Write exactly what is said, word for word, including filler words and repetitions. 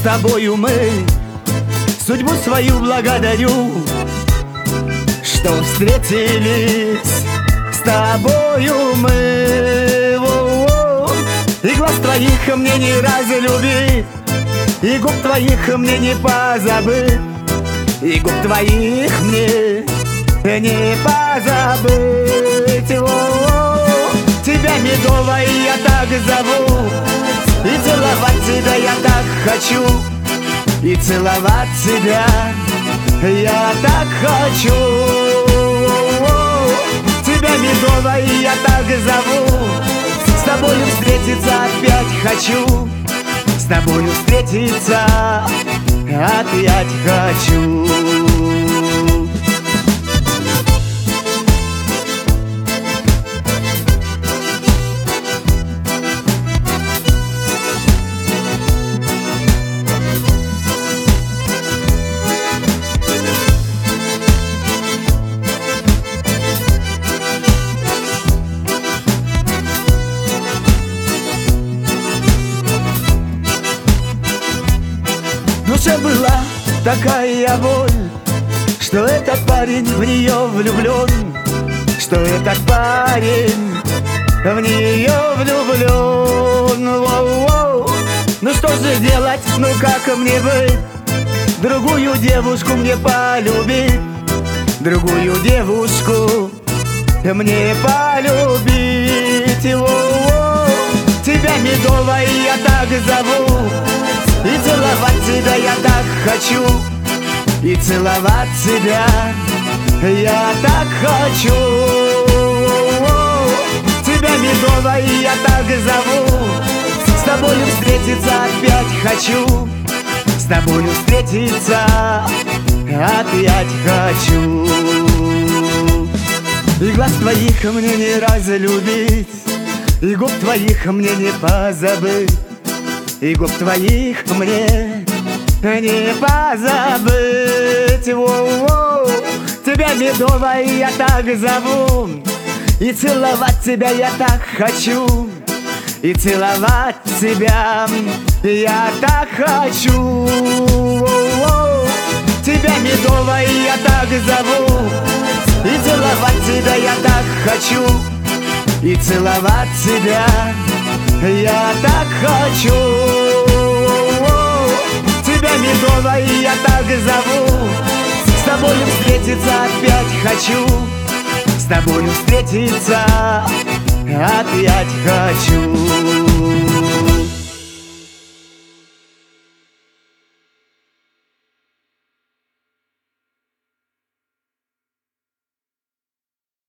тобою мы судьбу свою благодарю, что встретились с тобою мы. Воу-воу. И глаз твоих мне не разлюбить, и губ твоих мне не позабыть, и губ твоих мне не позабыть. Воу-воу. Тебя медовой я так зову, и целовать тебя я так хочу, и целовать тебя я так хочу. Тебя медовой я так зову, с тобою встретиться опять хочу, с тобою встретиться опять хочу. В душе была такая боль, что этот парень в нее влюблен, что этот парень в нее влюблен. Воу-воу. Ну что же делать, ну как мне быть? Другую девушку мне полюбить, другую девушку мне полюбить. Воу-воу. Тебя медовой я так зову, и целовать тебя я так хочу, и целовать тебя я так хочу. Тебя медовой я так зову, с тобою встретиться опять хочу, с тобою встретиться опять хочу. И глаз твоих мне не разлюбить, и губ твоих мне не позабыть, и губ твоих мне не позабыть. Воу-воу. Тебя медовой я так зову, и целовать тебя я так хочу, и целовать тебя я так хочу. Воу-воу. Тебя медовой я так зову, и целовать тебя я так хочу, и целовать тебя я так хочу. Тебя медовой я так зову, с тобою встретиться опять хочу, с тобою встретиться опять хочу.